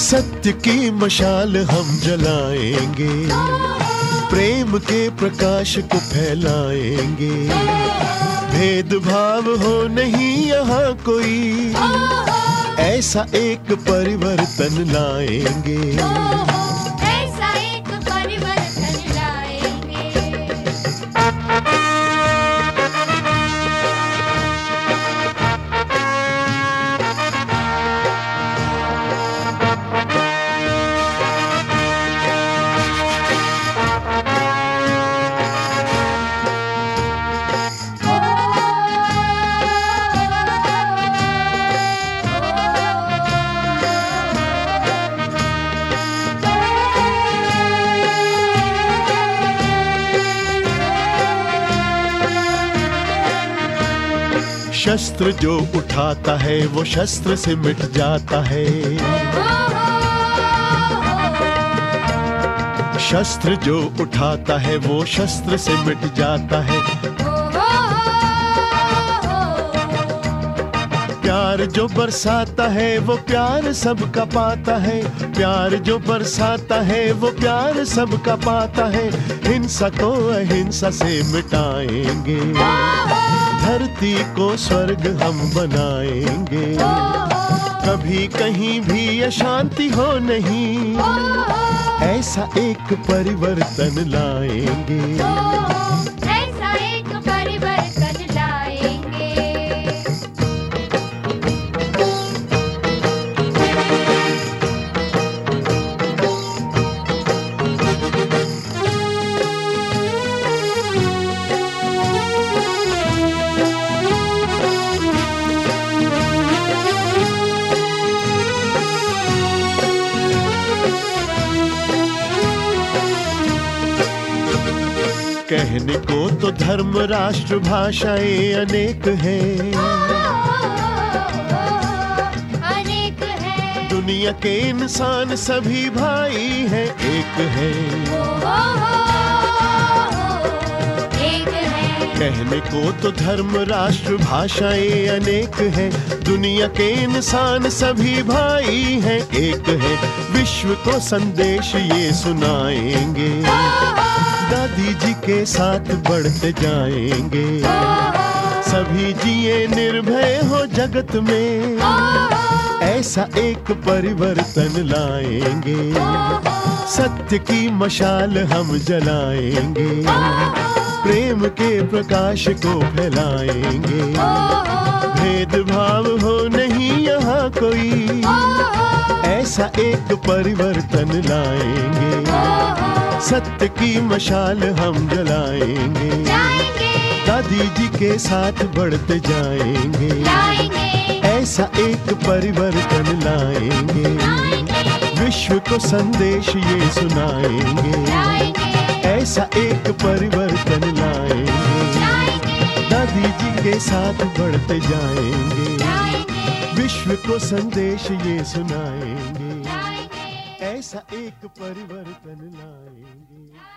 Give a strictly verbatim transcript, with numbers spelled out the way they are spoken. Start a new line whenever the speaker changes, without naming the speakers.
सत्य की मशाल हम जलाएंगे, प्रेम के प्रकाश को फैलाएंगे। भेदभाव हो नहीं यहाँ कोई, ऐसा एक परिवर्तन लाएंगे।
ऐसा एक परिवर्तन लाएंगे।
शस्त्र जो उठाता है वो शस्त्र से मिट जाता है। शस्त्र जो उठाता है वो शस्त्र से मिट जाता है। प्यार जो बरसाता है वो प्यार सबका पाता है। प्यार जो बरसाता है वो प्यार सबका पाता है। हिंसा को अहिंसा से मिटाएंगे, धरती को स्वर्ग हम बनाएंगे। कभी कहीं भी अशांति हो नहीं, ऐसा एक परिवर्तन लाएंगे।
ऐसा एक परिवर्तन लाएंगे।
कहने को तो धर्म राष्ट्र भाषाएं अनेक हैं,
अनेक है।
दुनिया के इंसान सभी भाई हैं, एक है।
एक है।
कहने को तो धर्म राष्ट्र भाषाएं अनेक हैं, दुनिया के इंसान सभी भाई हैं, एक है। विश्व को संदेश ये सुनाएंगे, दादी जी के साथ बढ़ते जाएंगे। सभी जिए निर्भय हो जगत में, ऐसा एक परिवर्तन लाएंगे। सत्य की मशाल हम जलाएंगे, प्रेम के प्रकाश को फैलाएंगे। भेदभाव हो नहीं यहाँ कोई, ऐसा एक परिवर्तन लाएंगे। सत्य की मशाल हम जलाएंगे, दादी जी के साथ बढ़ते जाएंगे। ऐसा एक परिवर्तन लाएंगे, विश्व को संदेश ये सुनाएंगे। ऐसा एक परिवर्तन लाएंगे, दादी जी के साथ बढ़ते जाएंगे। विश्व को संदेश ये सुनाएंगे, ऐसा एक परिवर्तन लाएंगे।